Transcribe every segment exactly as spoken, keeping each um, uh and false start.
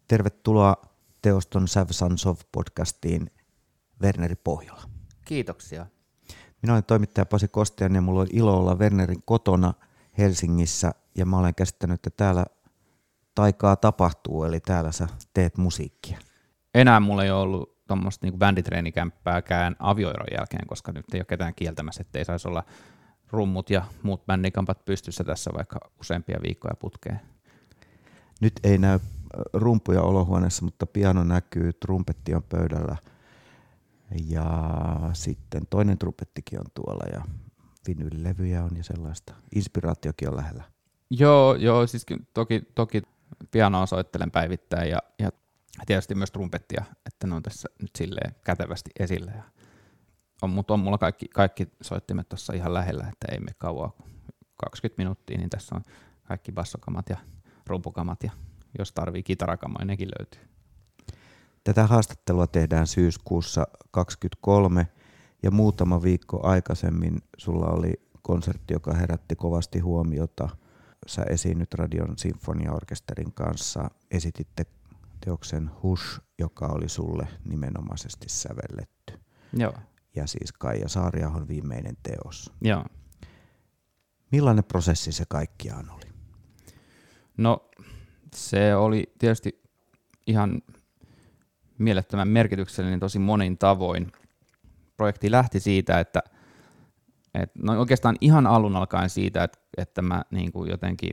Tervetuloa Teoston Sav Sons of podcastiin, Werneri Pohjola. Kiitoksia. Minä olen toimittaja Pasi Kostiainen ja minulla on ilo olla Wernerin kotona Helsingissä ja mä olen käsittänyt, että täällä taikaa tapahtuu, eli täällä sä teet musiikkia. Enää mulla ei ole ollut tuommoista niinku bänditreenikämppääkään avioeron jälkeen, koska nyt ei ole ketään kieltämässä, ettei saisi olla rummut ja muut bändikampat pystyssä tässä vaikka useampia viikkoja putkeen. Nyt ei näy rumpuja olohuoneessa, mutta piano näkyy, trumpetti on pöydällä ja sitten toinen trumpettikin on tuolla ja vinyylilevyjä on ja sellaista. Inspiraatiokin on lähellä. Joo, joo siis toki, toki pianoa soittelen päivittäin ja, ja tietysti myös trumpettia, että ne on tässä nyt silleen kätevästi esillä. Ja on, mutta on mulla kaikki, kaikki soittimet tuossa ihan lähellä, että ei mene kauaa, kaksikymmentä minuuttia, niin tässä on kaikki bassokamat ja rumpukamat ja jos tarvii kitarakamoja, nekin löytyy. Tätä haastattelua tehdään syyskuussa kaksikymmentäkolme ja muutama viikko aikaisemmin sulla oli konsertti, joka herätti kovasti huomiota. Sä esiinnyt Radion sinfoniaorkesterin kanssa, esititte teoksen Hush, joka oli sulle nimenomaisesti sävelletty. Joo. Ja siis Kaija Saariahon viimeinen teos. Joo. Millainen prosessi se kaikkiaan oli? No se oli tietysti ihan mielettömän merkityksellinen tosi monin tavoin. Projekti lähti siitä, että, että no oikeastaan ihan alun alkaen siitä, että, että mä niin kuin jotenkin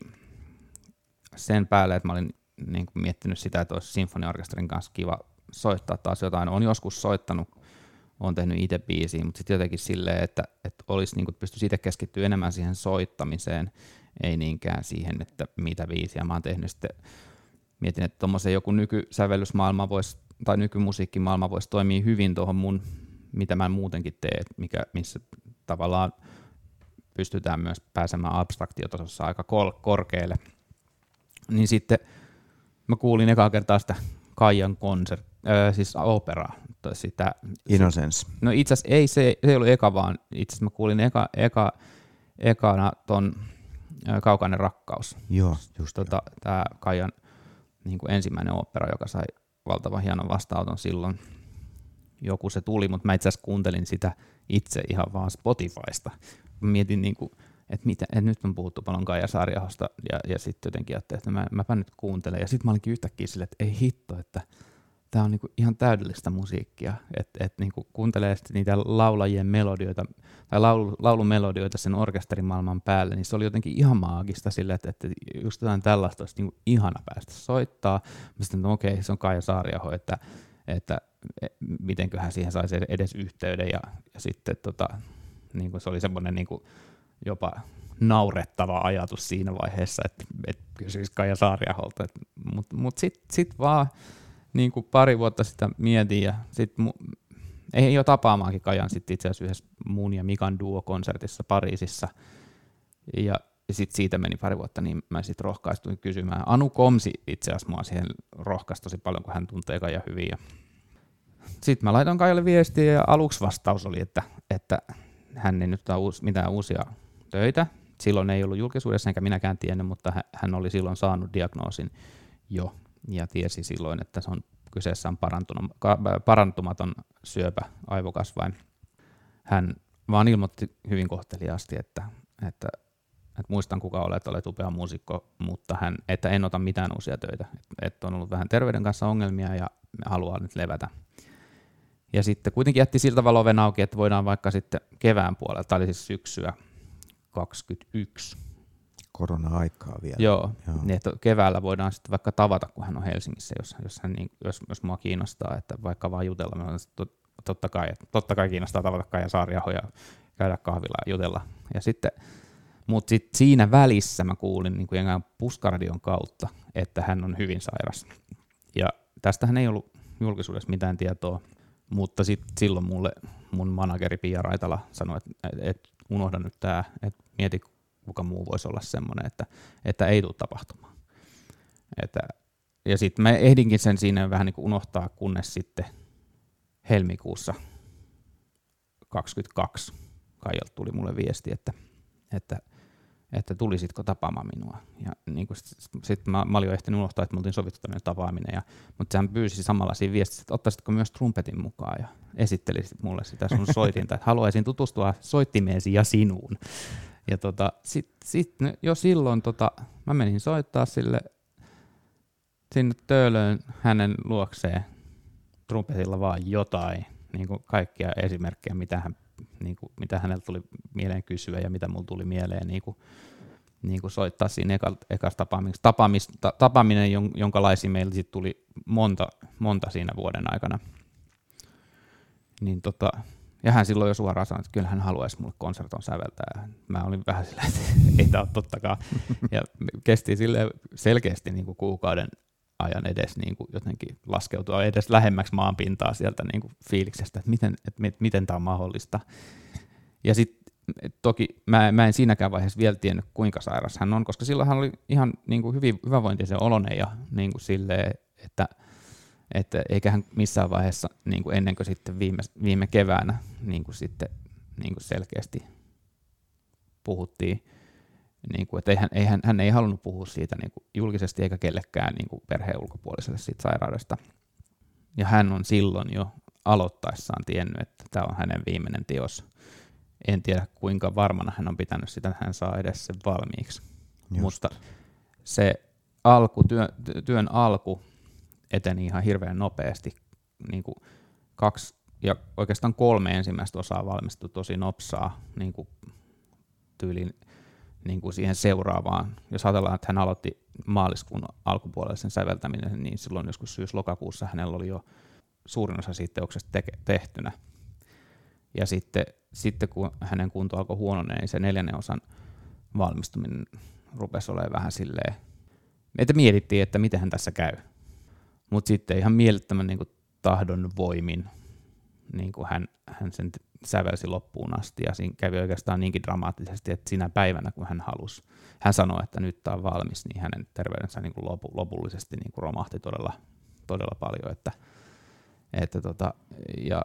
sen päälle, että mä olin niin kuin miettinyt sitä, että olisi sinfoniaorkesterin kanssa kiva soittaa taas jotain. Olen joskus soittanut, olen tehnyt itse biisiä, mutta sitten jotenkin silleen, että, että olisi niin kuin pystyisi itse keskittyä enemmän siihen soittamiseen, ei niinkään siihen, että mitä biisiä mä oon tehnyt. Sitten mietin, että tuommoisen joku nykysävellysmaailma voisi, tai nykymusiikkimaailma voisi toimia hyvin tuohon mun, mitä mä muutenkin teen, mikä, missä tavallaan pystytään myös pääsemään abstraktiotasossa aika kol- korkealle. Niin sitten mä kuulin ekaa kertaa sitä Kaijan konsert, äh, siis operaa. Sitä, Innocence. No itse asiassa ei, se, se ei ollut eka, vaan itse asiassa mä kuulin eka, eka, ekana ton äh, Kaukainen rakkaus. Joo, just tota, tää Kaijan niin kuin ensimmäinen opera, joka sai valtavan hienon vastaanoton silloin. Joku se tuli, mutta mä itse asiassa kuuntelin sitä itse ihan vaan Spotifysta. Mä mietin, niin kuin, että, mitä, että nyt on puhuttu paljon Kaija Saariahosta ja, ja sitten jotenkin ajattelin, että mä, mäpä nyt kuuntelen. Ja sitten mä olinkin yhtäkkiä silleen, että ei hitto, että tää on niinku ihan täydellistä musiikkia, että et niinku kuuntelee niitä laulajien melodioita tai laulu, laulumelodioita sen orkesterimaailman päälle, niin se oli jotenkin ihan maagista sille, että, että just jotain tällaista olisi niinku ihana päästä soittaa. Mä sitten, no okei, se on Kaija Saariaho, että, että mitenköhän siihen saisi edes yhteyden ja, ja sitten tota, niinku se oli semmoinen niinku jopa naurettava ajatus siinä vaiheessa, että et kysyisi Kaija Saariaholta, mutta mut sitten sit vaan niin kuin pari vuotta sitä mietin ja sitten mu- ei ole tapaamaankin Kajan sitten itse asiassa yhdessä mun ja Mikan duo-konsertissa Pariisissa ja sitten siitä meni pari vuotta, niin mä sitten rohkaistuin kysymään. Anu Komsi itse asiassa mua siihen rohkaisi tosi paljon, kun hän tuntee Kajan hyvin. Sitten mä laitoin Kajalle viestiä ja aluksi vastaus oli, että, että hän ei nyt ole mitään uusia töitä. Silloin ei ollut julkisuudessa enkä minäkään tiennyt, mutta hän oli silloin saanut diagnoosin jo. Ja tiesi silloin, että se on, kyseessä on parantumaton syöpä aivokasvain. Hän vaan ilmoitti hyvin kohteliaasti, että, että, että muistan kuka olet, olet upea muusikko, mutta hän, että en ota mitään uusia töitä. Että on ollut vähän terveyden kanssa ongelmia ja haluaa nyt levätä. Ja sitten kuitenkin jätti siltä tavalla oven auki, että voidaan vaikka sitten kevään puolella, tämä oli siis syksyä kaksikymmentäyksi. Korona-aikaa vielä. Joo, Joo. Niin että keväällä voidaan sitten vaikka tavata, kun hän on Helsingissä, jos, jos, hän niin, jos, jos mua kiinnostaa, että vaikka vaan jutella. Mä sanon, totta kai, totta kai kiinnostaa tavata Kaija Saariaho ja käydä kahvilla ja jutella. Ja sitten, mutta sitten siinä välissä mä kuulin niin kuin Puskaradion kautta, että hän on hyvin sairas. Ja tästähän ei ollut julkisuudessa mitään tietoa, mutta sitten silloin mulle mun manageri Pia Raitala sanoi, että et, unohda nyt tää, että mieti, kuka muu voisi olla semmoinen, että, että ei tule tapahtumaan. Että, ja sitten mä ehdinkin sen siinä vähän niin kuin unohtaa, kunnes sitten helmikuussa kaksikymmentäkaksi Kaijalta tuli mulle viesti, että, että, että tulisitko tapaamaan minua. Ja niin sitten sit mä, mä olin jo ehtinyt unohtaa, että me oltiin sovittu tämmöinen tapaaminen, ja, mutta hän pyysi samalla siinä viestissä, että ottaisitko myös trumpetin mukaan ja esittelisit mulle sitä sun soitinta, että haluaisin tutustua soittimeesi ja sinuun. Ja tota, sitten sit, jo silloin tota, mä menin soittaa sille sinne Töölöön hänen luokseen trumpetilla vaan jotain, niin kuin kaikkia esimerkkejä, mitä, hän, niin kuin, mitä hänellä tuli mieleen kysyä ja mitä mulla tuli mieleen niin kuin, niin kuin soittaa siinä eka, ekassa tapaamisessa. Tapaamis, ta, tapaaminen, jonka laisi meillä sit tuli monta, monta siinä vuoden aikana. Niin tota, ja hän silloin jo suoraan sanoi, että kyllä hän haluaisi mulle konserton säveltää. Mä olin vähän silleen, että ei tämä ole tottakaan. Ja kesti sille selkeästi niin kuin kuukauden ajan edes niin kuin jotenkin laskeutua edes lähemmäksi maanpintaa sieltä niin kuin fiiliksestä, että miten, että miten tämä on mahdollista. Ja sitten toki mä, mä en siinäkään vaiheessa vielä tiennyt, kuinka sairas hän on, koska silloin hän oli ihan niin kuin hyvin hyvävointisen oloinen ja niin kuin silleen, että, että eikä hän missään vaiheessa niin kuin ennen kuin sitten viime, viime keväänä niin kuin sitten niin kuin selkeästi puhuttiin, niin kuin, että ei hän, ei, hän, hän ei halunnut puhua siitä niin kuin julkisesti eikä kellekään niin kuin perheen ulkopuoliselle siitä sairaudesta. Ja hän on silloin jo aloittaessaan tiennyt, että tämä on hänen viimeinen teos. En tiedä, kuinka varmana hän on pitänyt sitä, että hän saa edes sen valmiiksi. Just. Mutta se alku, työ, työn alku eteni ihan hirveän nopeasti. Niin kuin kaksi ja oikeastaan kolme ensimmäistä osaa valmistui tosi nopsaa niin kuin tyylin niin kuin siihen seuraavaan. Jos ajatellaan, että hän aloitti maaliskuun alkupuolella sen säveltäminen, niin silloin joskus syys-lokakuussa hänellä oli jo suurin osa siitä teoksesta te- tehtynä. Ja sitten, sitten kun hänen kunto alkoi huononeen, niin se neljännen osan valmistuminen rupesi olemaan vähän silleen, että mietittiin, että miten tässä käy. Mutta sitten ihan mielettömän niin kuin tahdon voimin niin kuin hän, hän sen sävelsi loppuun asti, ja siinä kävi oikeastaan niinkin dramaattisesti, että siinä päivänä, kun hän halusi, hän sanoi, että nyt tämä on valmis, niin hänen terveydensä niin kuin lopu, lopullisesti niin kuin romahti todella, todella paljon. Että, että tota, ja,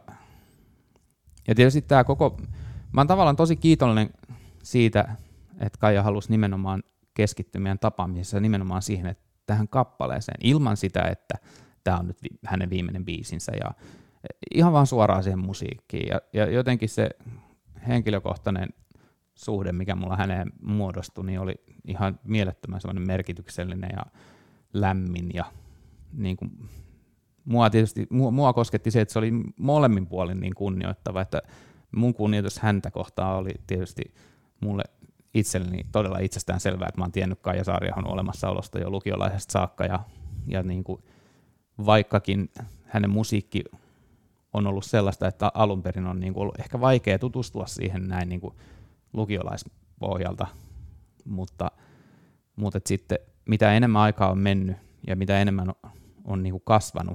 ja tietysti tämä koko, mä oon tavallaan tosi kiitollinen siitä, että Kaija halusi nimenomaan keskittyä meidän tapaamisessa nimenomaan siihen, että tähän kappaleeseen, ilman sitä, että tämä on nyt hänen viimeinen biisinsä, ja ihan vaan suoraan siihen musiikkiin. Ja, ja jotenkin se henkilökohtainen suhde, mikä mulla häneen muodostui, niin oli ihan mielettömän semmoinen merkityksellinen ja lämmin. Ja niin kuin, mua tietysti mua, mua kosketti se, että se oli molemmin puolin niin kunnioittava, että mun kunnioitus häntä kohtaan oli tietysti mulle itselleni todella itsestään selvää, että mä oon tiennyt Kaija Saariahon olemassaolosta jo lukiolaisesta saakka, ja, ja niin kuin, vaikkakin hänen musiikki on ollut sellaista, että alun perin on niin kuin ollut ehkä vaikea tutustua siihen näin niin kuin lukiolaispohjalta, mutta, mutta sitten mitä enemmän aikaa on mennyt ja mitä enemmän on, on niin kuin kasvanut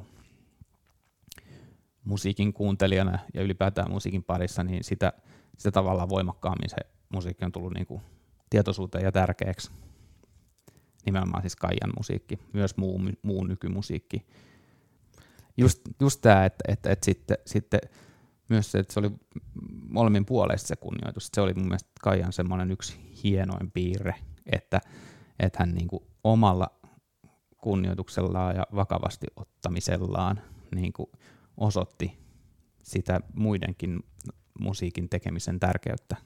musiikin kuuntelijana ja ylipäätään musiikin parissa, niin sitä, sitä tavallaan voimakkaammin se musiikki on tullut niin kuin tietoisuuteen ja tärkeäksi. Nimenomaan siis Kaijan musiikki, myös muu, muu nykymusiikki. Just, just tämä, että, että, että sitten, sitten myös se, että se oli molemmin puolesta se kunnioitus. Se oli mun mielestä Kaijan semmoinen yksi hienoin piirre, että, että hän niin kuin omalla kunnioituksellaan ja vakavasti ottamisellaan niin kuin osoitti sitä muidenkin musiikin tekemisen tärkeyttä.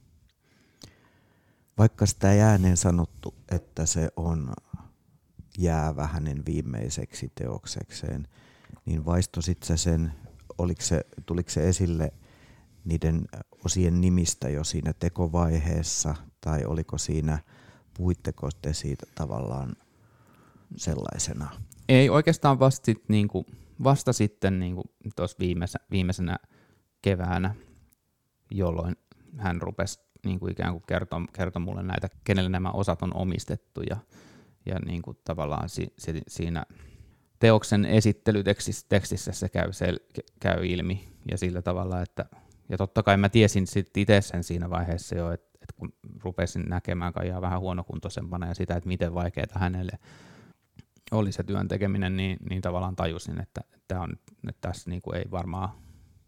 Vaikka sitä ei ääneen sanottu, että se on jäävä hänen viimeiseksi teoksekseen, niin vaistosit sä sen, oliko se, tuliko se esille niiden osien nimistä jo siinä tekovaiheessa, tai oliko siinä, puhuitteko te siitä tavallaan sellaisena? Ei oikeastaan vasta, sit, niin kuin, vasta sitten niin kuin tuossa viimeisenä, viimeisenä keväänä, jolloin hän rupesi niin kuin ikään kuin kertoi, kertoi mulle näitä, kenelle nämä osat on omistettu, ja, ja niin kuin tavallaan si, si, siinä teoksen esittelytekstissä se käy, sel, käy ilmi, ja sillä tavalla, että, ja totta kai mä tiesin sitten itse sen siinä vaiheessa jo, että, että kun rupesin näkemään Kaijaa vähän huonokuntoisempana ja sitä, että miten vaikeaa hänelle oli se työn tekeminen, niin, niin tavallaan tajusin, että, että, on, että tässä niin kuin ei varmaan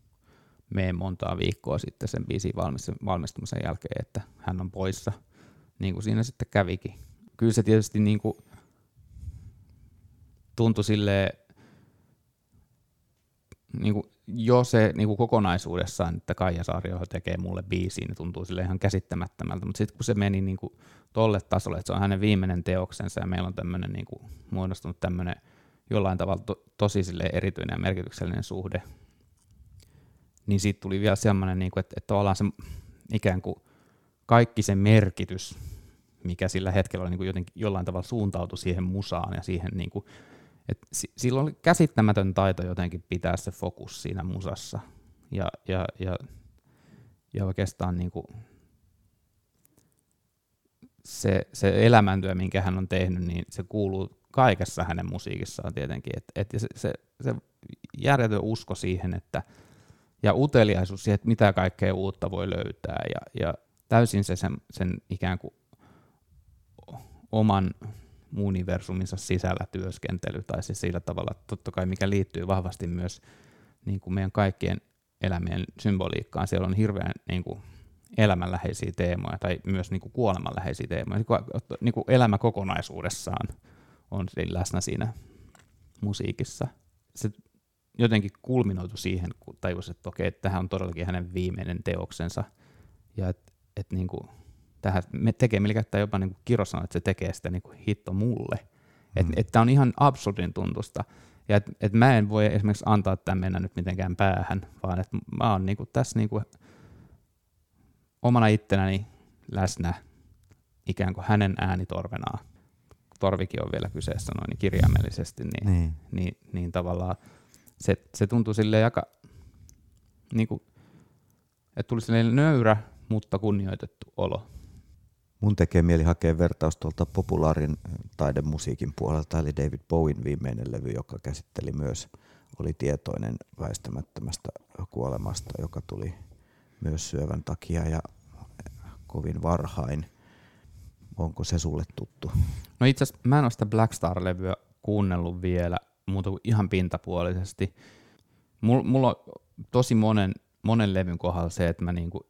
mene montaa viikkoa sitten sen biisin valmistumisen jälkeen, että hän on poissa niin kuin siinä sitten kävikin. Kyllä se tietysti niin kuin tuntui silleen, niin kuin jo se niin kuin kokonaisuudessaan, että Kaija Saarioho tekee mulle biisiin, niin tuntuu sille ihan käsittämättömältä, mutta sitten kun se meni niin kuin tolle tasolle, että se on hänen viimeinen teoksensa ja meillä on tämmöinen niin kuin muodostunut tämmöinen jollain tavalla to, tosi sille erityinen ja merkityksellinen suhde, niin siitä tuli vielä semmoinen, niin kuin, että, että tavallaan se ikään kuin kaikki se merkitys, mikä sillä hetkellä oli niin kuin jotenkin jollain tavalla suuntautui siihen musaan ja siihen niin kuin, että sillä oli käsittämätön taito jotenkin pitää se fokus siinä musassa. Ja, ja, ja, ja oikeastaan niin kuin se, se elämäntyö, minkä hän on tehnyt, niin se kuuluu kaikessa hänen musiikissaan tietenkin. Et, et se, se, se järjetön usko siihen, että, ja uteliaisuus siihen, että mitä kaikkea uutta voi löytää. Ja, ja täysin se sen, sen ikään kuin oman universuminsa sisällä työskentely, tai siis sillä tavalla, totta kai mikä liittyy vahvasti myös niin kuin meidän kaikkien elämien symboliikkaan. Siellä on hirveän niin kuin elämänläheisiä teemoja, tai myös niin kuin kuolemanläheisiä teemoja. Niin kuin elämä kokonaisuudessaan on läsnä siinä musiikissa. Se jotenkin kulminoitu siihen, kun tajusi, että okei, että tämähän on todellakin hänen viimeinen teoksensa, ja että et niin kuin tähän me tekee melkein jopa niin kuin Kiro sanoi, että se tekee sitä niin kuin hitto mulle. Mm. Että et tämä on ihan absurdin tuntusta. Ja että et mä en voi esimerkiksi antaa tämän mennä nyt mitenkään päähän, vaan että mä oon niin kuin tässä niin kuin omana ittenäni läsnä ikään kuin hänen äänitorvenaan. Torvikin on vielä kyseessä noin niin kirjaimellisesti, niin, niin. Niin, niin tavallaan se, se tuntuu silleen aika, niin kuin, että tuli silleen nöyrä, mutta kunnioitettu olo. Mun tekee mieli hakea vertaus tuolta populaarin taidemusiikin puolelta, eli David Bowen viimeinen levy, joka käsitteli myös, oli tietoinen väistämättömästä kuolemasta, joka tuli myös syövän takia ja kovin varhain. Onko se sulle tuttu? No itse asiassa mä en ole sitä Black Star-levyä kuunnellut vielä muuta kuin ihan pintapuolisesti. Mulla on tosi monen, monen levyn kohdalla se, että mä niinku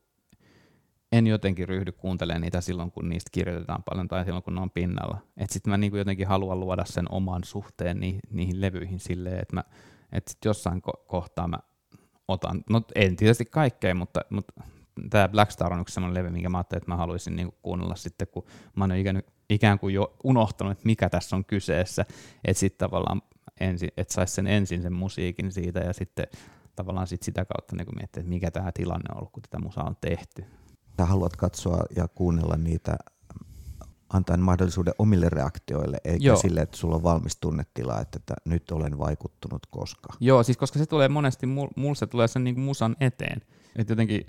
en jotenkin ryhdy kuuntelemaan niitä silloin, kun niistä kirjoitetaan paljon tai silloin, kun ne on pinnalla. Että sitten mä niinku jotenkin haluan luoda sen oman suhteen niihin, niihin levyihin silleen, että mä et sit jossain ko- kohtaa mä otan, no en tietysti kaikkea, mutta, mutta tämä Black Star on yksi sellainen levy, minkä mä ajattelin, että mä haluaisin niinku kuunnella sitten, kun mä oon ikään, ikään kuin jo unohtanut, että mikä tässä on kyseessä, että sitten tavallaan ensin, että saisi sen ensin sen musiikin siitä ja sitten tavallaan sit sitä kautta niin miettiä, että mikä tämä tilanne on ollut, kun tätä musaa on tehty. Sä haluat katsoa ja kuunnella niitä antaen mahdollisuuden omille reaktioille, eikä Joo. sille, että sulla on valmis tunnetila, että, että nyt olen vaikuttunut koska. Joo, siis koska se tulee monesti, mulla se tulee sen niin kuin musan eteen. Että jotenkin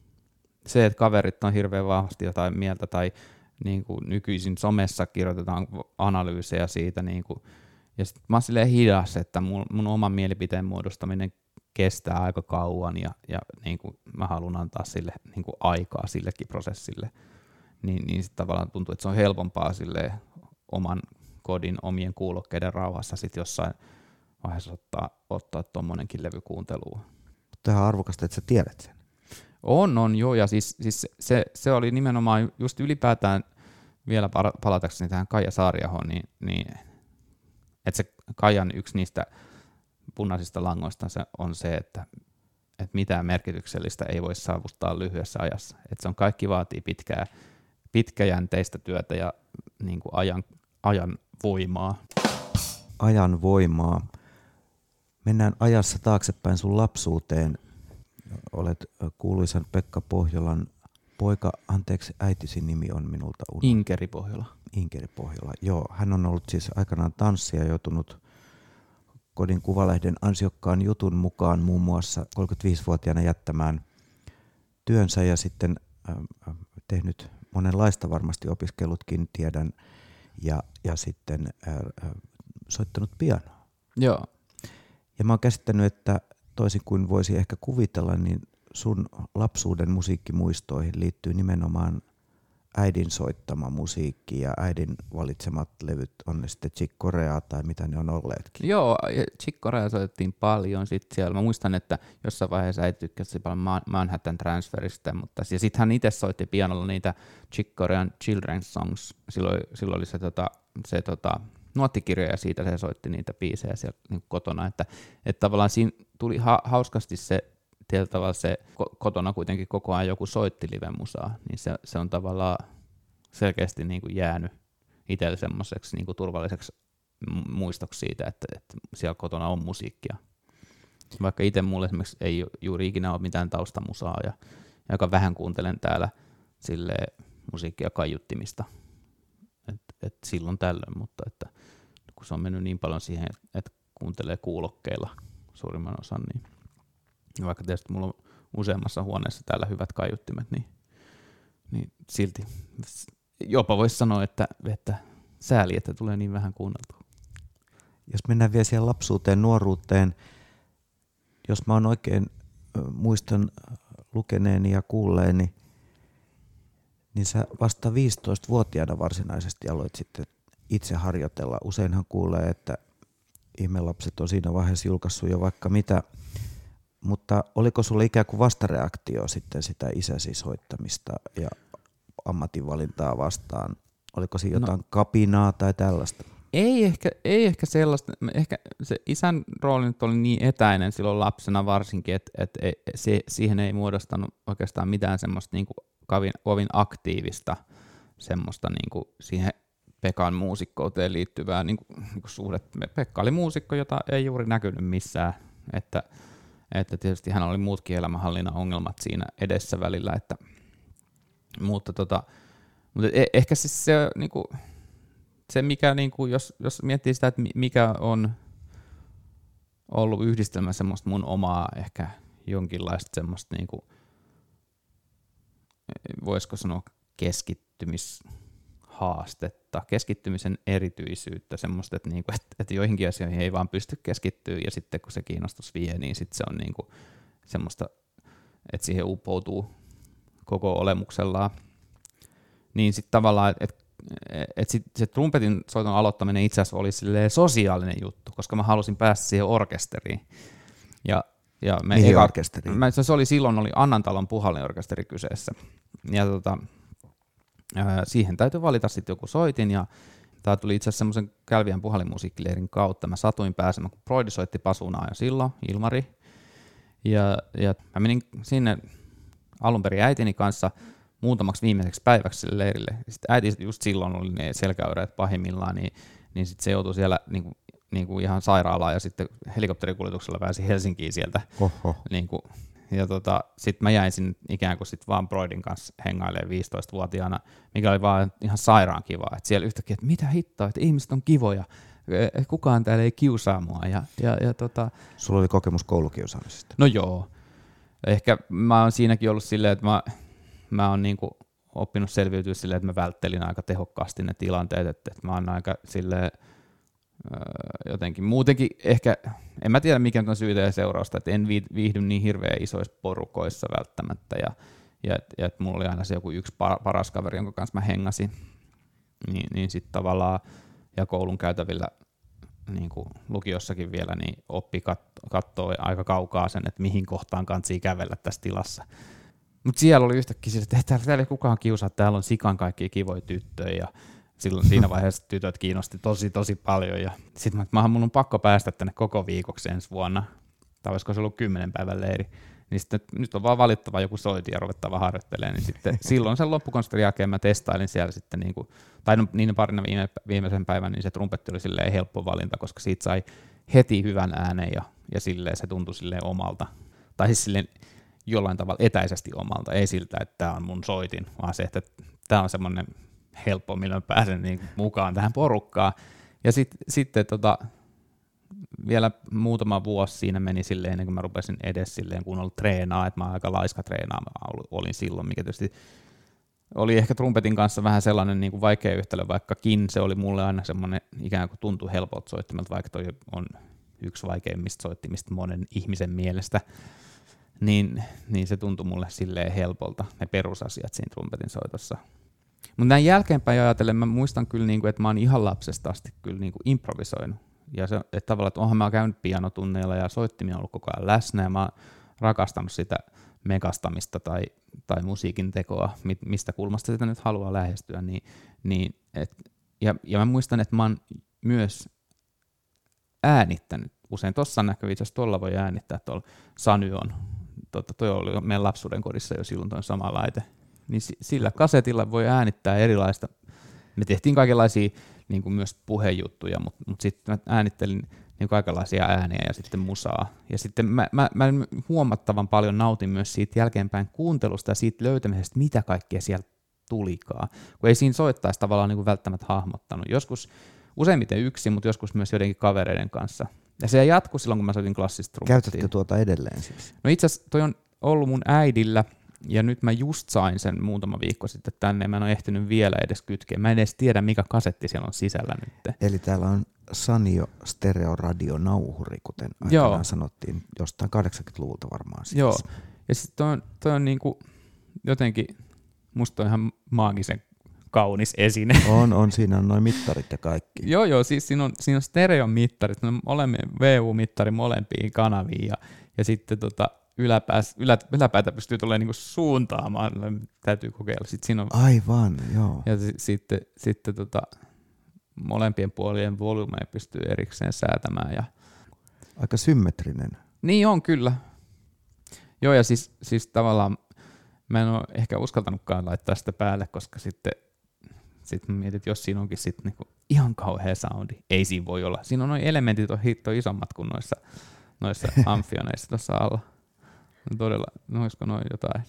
se, että kaverit on hirveän vahvasti jotain mieltä, tai niin kuin nykyisin somessa kirjoitetaan analyysejä siitä, niin kuin, ja sit mä oon silleen hidas, että mun, mun oman mielipiteen muodostaminen kestää aika kauan, ja, ja niin kuin mä haluan antaa sille niin kuin aikaa sillekin prosessille, niin, niin sitten tavallaan tuntuu, että se on helpompaa sille oman kodin omien kuulokkeiden rauhassa sitten jossain vaiheessa ottaa, ottaa tuommoinenkin levy kuunteluun. Mutta ihan arvokasta, että sä tiedät sen. On, on joo, ja siis, siis se, se oli nimenomaan just ylipäätään vielä palatakseni tähän Kaija Saariahoon, niin, niin että se Kaijan yksi niistä punaisista langoista se on se, että, että mitään merkityksellistä ei voi saavuttaa lyhyessä ajassa. Että se on kaikki vaatii pitkää, pitkäjänteistä työtä ja niin kuin ajan, ajan voimaa. Ajan voimaa. Mennään ajassa taaksepäin sun lapsuuteen. Olet kuuluisan Pekka Pohjolan poika, anteeksi, äitisi nimi on minulta unohtunut. Inkeri Pohjola. Inkeri Pohjola, joo. Hän on ollut siis aikanaan tanssija, joutunut Kodin Kuvalehden ansiokkaan jutun mukaan muun muassa kolmekymmentäviisivuotiaana jättämään työnsä ja sitten äh, tehnyt monenlaista varmasti opiskellutkin, tiedän, ja, ja sitten äh, soittanut pianoa. Joo. Ja mä oon käsittänyt, että toisin kuin voisi ehkä kuvitella, niin sun lapsuuden musiikkimuistoihin liittyy nimenomaan äidin soittama musiikki ja äidin valitsemat levyt, on ne sitten Chick Coreaa tai mitä ne on olleetkin? Joo, Chick Corea soitettiin paljon sitten siellä. Mä muistan, että jossain vaiheessa äiti tykkäsi paljon Manhattan Transferista, mutta ja sitten hän itse soitti pianolla niitä Chick Corean Children's Songs. Silloin, silloin oli se, tota, se tota, nuottikirja ja siitä se soitti niitä biisejä siellä niin kotona, että, että tavallaan siinä tuli ha- hauskasti se, tietyllä tavalla se ko- kotona kuitenkin koko ajan joku soitti live-musaa, niin se, se on tavallaan selkeästi niin kuin jäänyt itselle semmoiseksi niin kuin turvalliseksi muistoksi siitä, että, että siellä kotona on musiikkia. Vaikka itse mulle esimerkiksi ei juuri ikinä ole mitään taustamusaa ja, ja aika vähän kuuntelen täällä silleen musiikkia kaiuttimista. Et, et silloin tällöin, mutta että kun se on mennyt niin paljon siihen, että kuuntelee kuulokkeilla suurimman osan, niin vaikka tietysti mulla on useammassa huoneessa täällä hyvät kaiuttimet, niin, niin silti jopa voisi sanoa, että, että sääli, että tulee niin vähän kuunneltua. Jos mennään vielä siihen lapsuuteen, nuoruuteen, jos mä oon oikein muistan lukeneeni ja kuulleeni, niin sä vasta viisitoistavuotiaana varsinaisesti aloit sitten itse harjoitella. Useinhan kuulee, että ihmelapset on siinä vaiheessa julkaissut jo vaikka mitä, mutta oliko sulla ikään kuin vastareaktio sitten sitä isäsi soittamista ja ammatinvalintaa vastaan? Oliko siinä jotain no, kapinaa tai tällaista? Ei ehkä, ei ehkä sellaista. Ehkä se isän rooli nyt oli niin etäinen silloin lapsena varsinkin, että, että se, siihen ei muodostanut oikeastaan mitään semmoista niin kuin kovin, kovin aktiivista semmoista niin kuin siihen Pekan muusikkouteen liittyvää niin kuin, niin kuin suhdetta. Pekka oli muusikko, jota ei juuri näkynyt missään, että, että tietysti hän oli muutkin elämänhallinnan ongelmat siinä edessä välillä, että, mutta, tota, mutta ehkä siis se, niin kuin, se mikä, niin kuin, jos, jos miettii sitä, että mikä on ollut yhdistelmä semmoista mun omaa ehkä jonkinlaista semmoista, niin kuin, voisiko sanoa keskittymishaastetta, keskittymisen erityisyyttä, semmoista, että, niin kuin, että, että joihinkin asioihin ei vaan pysty keskittyä, ja sitten kun se kiinnostus vie, niin sitten se on niin kuin semmoista, että siihen upoutuu koko olemuksellaan. Niin sitten tavallaan, että et sit se trumpetin soiton aloittaminen itse asiassa oli sosiaalinen juttu, koska mä halusin päästä siihen orkesteriin. Ja, ja me Mihin eka, orkesteriin? Mä, se oli silloin oli Annantalon puhallinorkesteri kyseessä. Ja tota, ää, siihen täytyy valita sitten joku soitin, ja tää tuli itse asiassa semmoisen Kälviän puhallinmusiikkileirin kautta. Mä satuin pääsemään, kun Broidi soitti pasunaa jo silloin, Ilmari. Ja, ja mä menin sinne alun perin äitini kanssa muutamaksi viimeiseksi päiväksi sille leirille. Sitten äiti just silloin oli ne selkäyreet pahimmillaan, niin, niin sitten se joutui siellä niin kuin, niin kuin ihan sairaalaan ja sitten helikopterikuljetuksella pääsi Helsinkiin sieltä. Niin kuin, ja tota, sitten mä jäin sinne ikään kuin sit vaan Broidin kanssa hengailemaan viisitoistavuotiaana, mikä oli vaan ihan sairaan kivaa. Et siellä yhtäkkiä, että mitä hittoa, että ihmiset on kivoja, kukaan täällä ei kiusaa mua. Ja, ja, ja tota... Sulla oli kokemus koulukiusaamisesta? No joo. Ehkä mä oon siinäkin ollut silleen, että mä Mä oon niinku oppinut selviytyä silleen, että mä välttelin aika tehokkaasti ne tilanteet, että, että mä oon aika silleen jotenkin muutenkin ehkä, en mä tiedä mikä on syytä ja seurausta, että en viihdy niin hirveän isoissa porukoissa välttämättä ja, ja että et mulla oli aina se joku yksi paras kaveri, jonka kanssa mä hengasin, niin, niin sitten tavallaan ja koulun käytävillä niin kuin lukiossakin vielä, niin oppi kat- kattoo aika kaukaa sen, että mihin kohtaan kantsii kävellä tässä tilassa. Mutta siellä oli yhtäkkiä sille, että täällä, täällä ei kukaan kiusaa, täällä on sikan kaikkia kivoja tyttöjä ja silloin siinä vaiheessa tytöt kiinnosti tosi tosi paljon ja sitten mä, mun on pakko päästä tänne koko viikoksi ensi vuonna, tai olisiko se ollut kymmenen päivän leiri, niin sitten nyt on vaan valittava joku soiti ja ruvettava harjoittelemaan, niin sitten silloin sen loppukonsertin jälkeen mä testailin siellä sitten, niin kuin, tai no, niin parina viime, viimeisen päivän, niin se trumpetti oli silleen helppo valinta, koska siitä sai heti hyvän äänen ja, ja silleen se tuntui silleen omalta, tai siis silleen jollain tavalla etäisesti omalta, ei siltä, että tämä on mun soitin, vaan se, että tämä on semmoinen helppo, millä mä pääsen niin mukaan tähän porukkaan. Ja sit, sitten tota, vielä muutama vuosi siinä meni silleen, ennen kuin mä rupesin edes silleen kunnolla treenaa, että mä aika laiska treenaamaan olin silloin, mikä tietysti oli ehkä trumpetin kanssa vähän sellainen niin kuin vaikea yhtälö, vaikkakin se oli mulle aina semmoinen ikään kuin tuntui helpolta soittimelta, vaikka toi on yksi vaikeimmista soittimista monen ihmisen mielestä. Niin, niin se tuntui mulle silleen helpolta, ne perusasiat siinä trumpetin soitossa. Mutta näin jälkeenpäin ajatellen, mä muistan kyllä, niinku, että mä oon ihan lapsesta asti kyllä niinku improvisoinut. Ja se, että tavallaan, että onhan mä käynyt pianotunneilla ja soittimia on ollut koko ajan läsnä ja mä oon rakastanut sitä megastamista tai, tai musiikin tekoa, mistä kulmasta sitä nyt haluaa lähestyä. Niin, niin et, ja, ja mä muistan, että mä oon myös äänittänyt usein. Tuossa näkyy itse asiassa, tuolla voi äänittää tuolla Sanyon. Tota, toi oli meidän lapsuuden kodissa jo silloin tuon sama laite. Niin sillä kasetilla voi äänittää erilaista. Me tehtiin kaikenlaisia niin kuin myös puhejuttuja, mutta, mutta sitten mä äänittelin niin kaikenlaisia ääniä ja sitten musaa. Ja sitten mä, mä, mä huomattavan paljon nautin myös siitä jälkeenpäin kuuntelusta ja siitä löytämisestä, mitä kaikkea sieltä tulikaan. Kun ei siinä soittaisi tavallaan niin kuin välttämättä hahmottanut. Joskus useimmiten yksin, mutta joskus myös joidenkin kavereiden kanssa. Ja se jatkui silloin, kun mä soitin klassista trumpettia. Käytätkö tuota edelleen siis? No itse asiassa toi on ollut mun äidillä, ja nyt mä just sain sen muutama viikko sitten tänne, ja mä en ole ehtinyt vielä edes kytkeä. Mä en edes tiedä, mikä kasetti siellä on sisällä nyt. Eli täällä on Sanyo stereoradionauhuri, kuten aikanaan sanottiin, jostain kahdeksankymmentäluvulta varmaan. Siis. Joo, ja sitten toi on, toi on niinku jotenkin, musta on ihan maagisen kaunis esine. On, on, siinä on noin mittarit ja kaikki. joo, joo, siis siinä on, siinä on stereomittarit, no olemme V U-mittari molempiin kanaviin, ja, ja sitten tota, yläpääs, ylä, yläpäätä pystyy tulemaan niinku suuntaamaan, täytyy kokeilla. Sitten siinä on, aivan, joo. Ja s- sitten, sitten tota, molempien puolien volyymeja pystyy erikseen säätämään. Ja aika symmetrinen. Niin on, kyllä. Joo, ja siis, siis tavallaan mä en ole ehkä uskaltanutkaan laittaa sitä päälle, koska sitten sit mietin, että jos siinä onkin sit niinku ihan kauhea soundi, ei siinä voi olla. Siinä on noin elementit on hitto isommat kuin noissa, noissa amfioneissa tuossa alla. No todella, no olisiko noin jotain,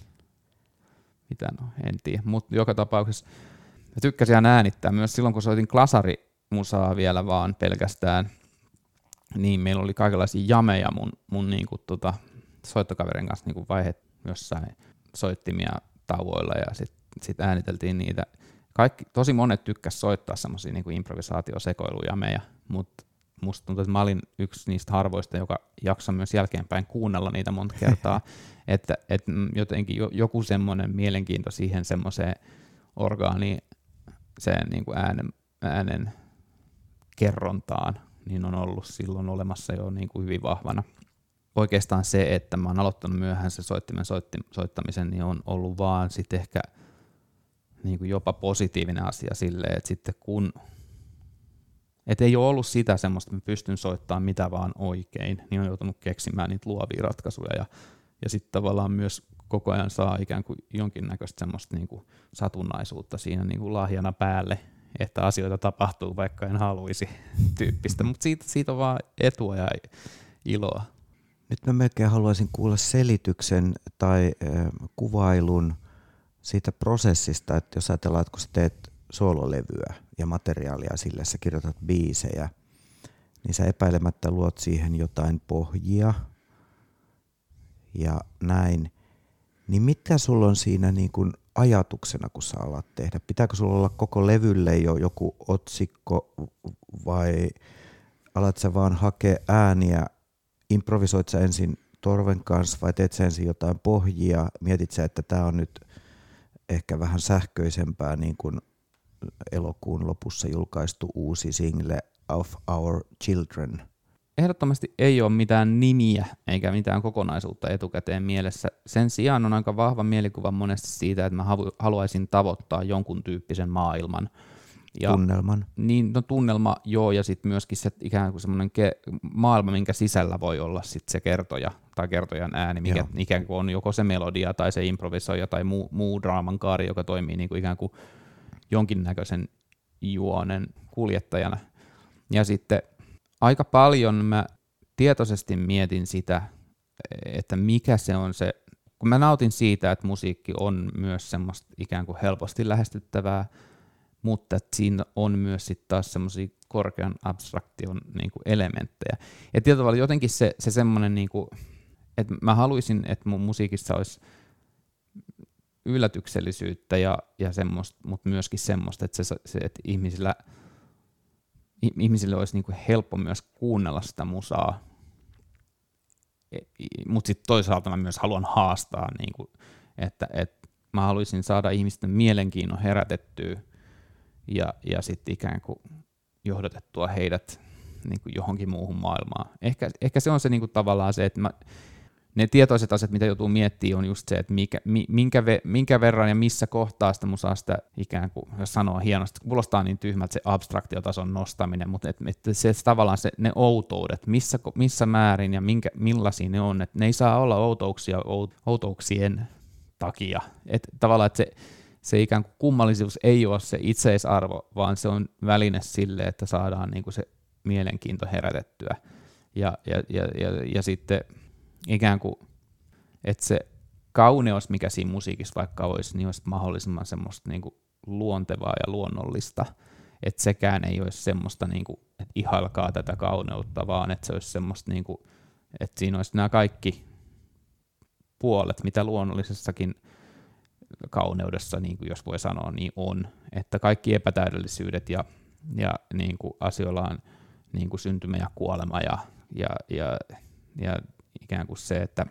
mitä no, en tiedä. Mutta joka tapauksessa mä tykkäsin ihan äänittää myös silloin, kun soitin klasarimusaa vielä vaan pelkästään, niin meillä oli kaikenlaisia jameja mun, mun niinku tota, soittokaverin kanssa niinku vaiheet jossain soittimia tauoilla ja sitten sit ääniteltiin niitä. Kaikki, tosi monet tykkäs soittaa semmoisia niinku improvisaatiosekoilujameja, mutta musta tuntuu, että mä olin yksi niistä harvoista, joka jaksaa myös jälkeenpäin kuunnella niitä monta kertaa, että et jotenkin joku semmoinen mielenkiinto siihen semmoiseen orgaaniin, sen niinku äänen, äänen kerrontaan, niin on ollut silloin olemassa jo niinku hyvin vahvana. Oikeastaan se, että mä oon aloittanut myöhään se soittimen soitti, soittamisen, niin on ollut vaan sitten ehkä niinku jopa positiivinen asia silleen, että sitten kun et ei ole ollut sitä semmoista, että mä pystyn soittamaan mitä vaan oikein, niin on joutunut keksimään niitä luovia ratkaisuja ja, ja sitten tavallaan myös koko ajan saa ikään kuin jonkinnäköistä semmoista niinku satunnaisuutta siinä niinku lahjana päälle, että asioita tapahtuu vaikka en haluisi tyyppistä, mutta siitä, siitä on vaan etua ja iloa. Nyt mä melkein haluaisin kuulla selityksen tai äh, kuvailun siitä prosessista, että jos ajatellaan, että kun sä teet soololevyä ja materiaalia sille, sä kirjoitat biisejä, niin sä epäilemättä luot siihen jotain pohjia ja näin. Niin mitä sulla on siinä niin kuin ajatuksena, kun sä alat tehdä? Pitääkö sulla olla koko levylle jo joku otsikko vai alat sä vaan hakea ääniä? Improvisoit sä ensin torven kanssa vai teet sä ensin jotain pohjia? Mietit sä, että tää on nyt ehkä vähän sähköisempää niin kuin elokuun lopussa julkaistu uusi single Of Our Children? Ehdottomasti ei ole mitään nimiä eikä mitään kokonaisuutta etukäteen mielessä. Sen sijaan on aika vahva mielikuva monesti siitä, että mä haluaisin tavoittaa jonkun tyyppisen maailman. Ja tunnelman. Niin, no tunnelma, joo, ja sitten myöskin se ikään kuin semmoinen ke- maailma, minkä sisällä voi olla sit se kertoja tai kertojan ääni, mikä joo. ikään kuin on joko se melodia tai se improvisoija tai muu, muu draaman kaari, joka toimii niin kuin ikään kuin jonkinnäköisen juonen kuljettajana. Ja sitten aika paljon mä tietoisesti mietin sitä, että mikä se on se, kun mä nautin siitä, että musiikki on myös semmoista ikään kuin helposti lähestyttävää, mutta siinä on myös sitten taas semmoisia korkean abstraktion niinku elementtejä. Ja tietyllä tavalla jotenkin se, se semmoinen, niinku, että mä haluaisin, että mun musiikissa olisi yllätyksellisyyttä ja, ja semmoista, mutta myöskin semmoista, että, se, se, että ihmisillä, ihmisille olisi niinku helppo myös kuunnella sitä musaa. Mutta sitten toisaalta mä myös haluan haastaa, niinku, että et, mä haluaisin saada ihmisten mielenkiinnon herätettyä ja, ja sitten ikään kuin johdatettua heidät niin kuin johonkin muuhun maailmaan. Ehkä, ehkä se on se niin kuin tavallaan se, että mä, ne tietoiset asiat, mitä joutuu miettimään, on just se, että mikä, minkä, minkä verran ja missä kohtaa sitä musaa sitä ikään kuin, jos sanoo hienosti, kuulostaa niin tyhmältä se abstraktiotason nostaminen, mutta että, että se tavallaan se, ne outoudet, missä, missä määrin ja minkä, millaisia ne on, että ne ei saa olla outouksia outouksien takia. Että tavallaan, että se, se ikään kuin kummallisuus ei ole se itseisarvo, vaan se on väline sille, että saadaan niin kuin se mielenkiinto herätettyä. Ja, ja, ja, ja, ja sitten ikään kuin, että se kauneus, mikä siinä musiikissa vaikka olisi, niin olisi mahdollisimman semmoista niin kuin luontevaa ja luonnollista. Että sekään ei olisi semmoista, niin kuin, että ihailkaa tätä kauneutta, vaan että se olisi semmoista, niin kuin, että siinä olisi nämä kaikki puolet, mitä luonnollisessakin kauneudessa, niin kuin jos voi sanoa, niin on. Että kaikki epätäydellisyydet ja, ja niin kuin asioilla on niin kuin syntymä ja kuolema ja, ja, ja, ja ikään kuin se, että,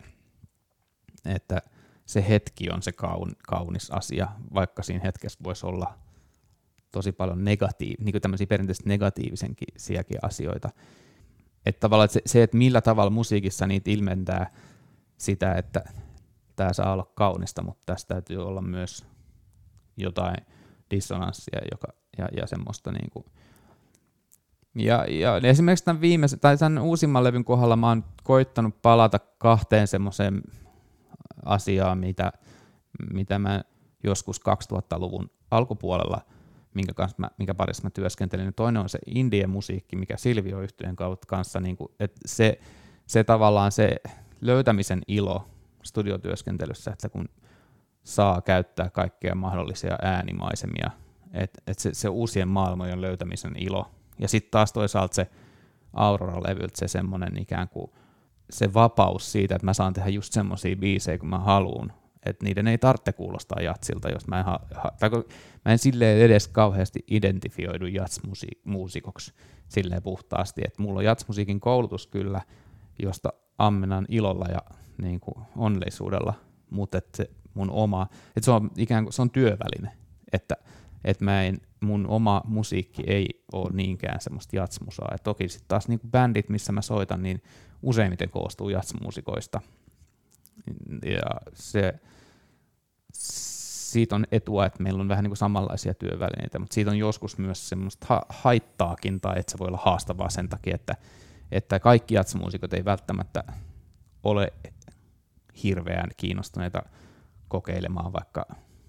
että se hetki on se kaun, kaunis asia, vaikka siinä hetkessä voisi olla tosi paljon negatiiv- niin kuin tämmöisiä perinteisesti negatiivisenkin asioita. Että tavallaan että se, se, että millä tavalla musiikissa niitä ilmentää sitä, että tämä saa olla kaunista, mutta tässä täytyy olla myös jotain dissonanssia joka, ja, ja semmoista niin kuin. Ja, ja esimerkiksi tämän viimeisen, tai tämän uusimman levyn kohdalla mä oon koittanut palata kahteen semmoiseen asiaan, mitä, mitä mä joskus kaksituhattaluvun alkupuolella, minkä, kanssa mä, minkä parissa mä työskentelin. Toinen on se indie-musiikki, mikä Silvio-yhtyeen kanssa, niin kuin, että se, se tavallaan se löytämisen ilo studiotyöskentelyssä, että kun saa käyttää kaikkea mahdollisia äänimaisemia, että et se, se uusien maailmojen löytämisen ilo. Ja sitten taas toisaalta se Aurora-levyltä se semmoinen ikään kuin se vapaus siitä, että mä saan tehdä just semmoisia biisejä, kun mä haluun. Että niiden ei tarvitse kuulostaa jatsilta, jos mä en, ha- ha- tai mä en silleen edes kauheasti identifioidu jatsmuusikoksi silleen puhtaasti. Että mulla on jatsmusiikin koulutus kyllä, josta ammennan ilolla ja niin kuin onnellisuudella, mutta että se mun oma, että se on ikään kuin se on työväline, että että mä en, mun oma musiikki ei ole niinkään semmoista jatsmusaa. Et toki sitten taas niinku bändit, missä mä soitan, niin useimmiten koostuu jatsmusikoista. Ja se, siitä on etua, että meillä on vähän niinku samanlaisia työvälineitä, mutta siitä on joskus myös semmoista ha- haittaakin, tai että se voi olla haastavaa sen takia, että, että kaikki jatsmuusikot ei välttämättä ole hirveän kiinnostuneita kokeilemaan vaikka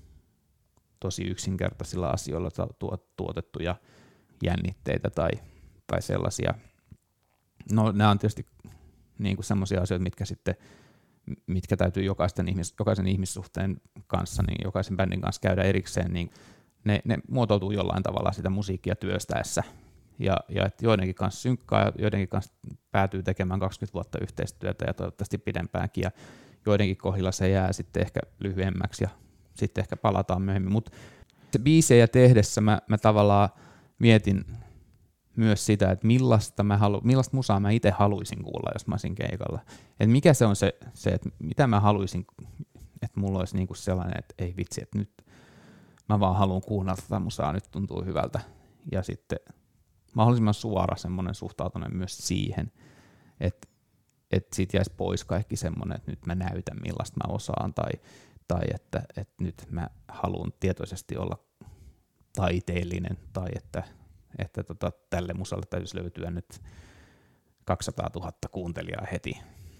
tosi yksinkertaisilla asioilla tuotettuja jännitteitä tai, tai sellaisia. No nämä on tietysti niin kuin sellaisia asioita, mitkä sitten, mitkä täytyy jokaisen, ihmis, jokaisen ihmissuhteen kanssa, niin jokaisen bändin kanssa käydä erikseen, niin ne, ne muotoutuu jollain tavalla sitä musiikkia työstäessä. Ja, ja että joidenkin kanssa synkkaa ja joidenkin kanssa päätyy tekemään kaksikymmentä vuotta yhteistyötä ja toivottavasti pidempäänkin, ja joidenkin kohdilla se jää sitten ehkä lyhyemmäksi ja sitten ehkä palataan myöhemmin, mutta se biisejä tehdessä mä, mä tavallaan mietin myös sitä, että millaista, mä halu, millaista musaa mä itse haluaisin kuulla, jos mä olisin keikalla. Että mikä se on se, se että mitä mä haluaisin, että mulla olisi niinku sellainen, että ei vitsi, että nyt mä vaan haluan kuunnella tätä musaa, nyt tuntuu hyvältä. Ja sitten mahdollisimman suora semmoinen suhtautuminen myös siihen, että, että siitä jäisi pois kaikki semmoinen, että nyt mä näytän millaista mä osaan, tai tai että, että nyt mä haluan tietoisesti olla taiteellinen, tai että, että tota, tälle musalle täytyisi löytyä nyt kaksisataatuhatta kuuntelijaa heti,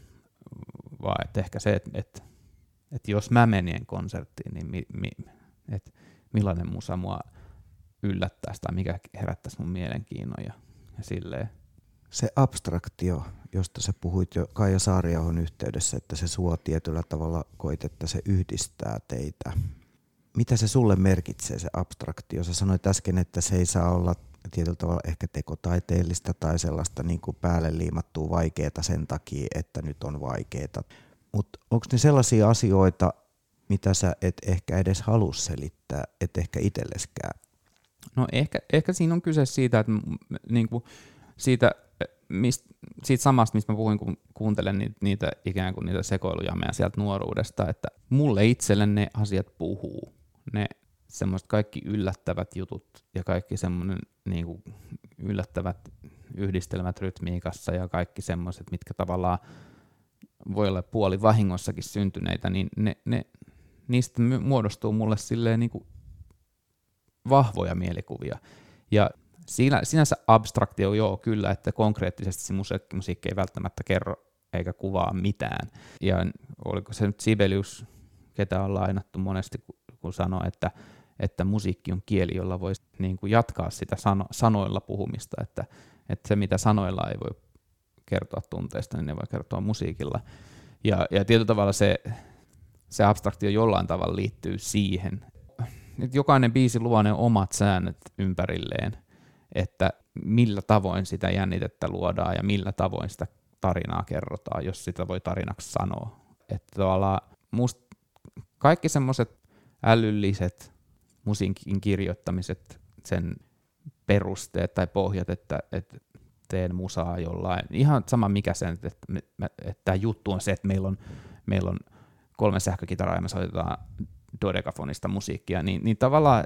vaan että ehkä se, että, että, että jos mä menen konserttiin, niin mi, mi, että millainen musa mua yllättäisi tai mikä herättäisi mun mielenkiinnon ja, ja silleen. Se abstraktio, josta sä puhuit jo Kaija Saariahon yhteydessä, että se sua tietyllä tavalla koit, että se yhdistää teitä. Mitä se sulle merkitsee, se abstraktio? Sä sanoit äsken, että se ei saa olla tietyllä tavalla ehkä tekotaiteellista tai sellaista niin kuin päälle liimattua vaikeaa sen takia, että nyt on vaikeaa. Mutta onko ne sellaisia asioita, mitä sä et ehkä edes halua selittää, et ehkä itselleskään? No ehkä, ehkä siinä on kyse siitä, että niin kuin siitä mist, siitä samasta, mistä mä puhuin, kun kuuntelen niitä, niitä ikään kuin niitä sekoilujameja sieltä nuoruudesta, että mulle itselle ne asiat puhuu. Ne semmoiset kaikki yllättävät jutut ja kaikki semmoinen niin kuin yllättävät yhdistelmät rytmiikassa ja kaikki semmoiset, mitkä tavallaan voi olla puoli vahingossakin syntyneitä, niin ne, ne, niistä muodostuu mulle silleen niin kuin vahvoja mielikuvia. Ja siinä, sinänsä abstraktio joo kyllä, että konkreettisesti se musiikki, musiikki ei välttämättä kerro eikä kuvaa mitään. Ja oliko se nyt Sibelius, ketä on lainattu monesti, kun sanoi, että, että musiikki on kieli, jolla voi niin kuin jatkaa sitä sano, sanoilla puhumista, että, että se mitä sanoilla ei voi kertoa tunteista, niin ne voi kertoa musiikilla. Ja, ja tietyllä tavalla se, se abstraktio jollain tavalla liittyy siihen, että jokainen biisi luo ne omat säännöt ympärilleen, että millä tavoin sitä jännitettä luodaan ja millä tavoin sitä tarinaa kerrotaan, jos sitä voi tarinaksi sanoa. Että tavallaan musta kaikki semmoiset älylliset musiikin kirjoittamiset, sen perusteet tai pohjat, että, että teen musaa jollain, ihan sama mikä se, että, että, että tämä juttu on se, että meillä on, meillä on kolme sähkökitaraa ja me soitetaan dodekafonista musiikkia, niin, niin tavallaan